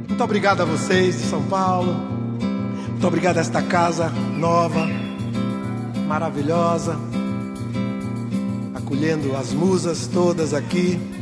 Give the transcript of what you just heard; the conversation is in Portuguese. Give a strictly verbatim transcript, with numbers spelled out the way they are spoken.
Muito obrigado a vocês de São Paulo. Muito obrigado a esta casa nova, maravilhosa, acolhendo as musas todas aqui.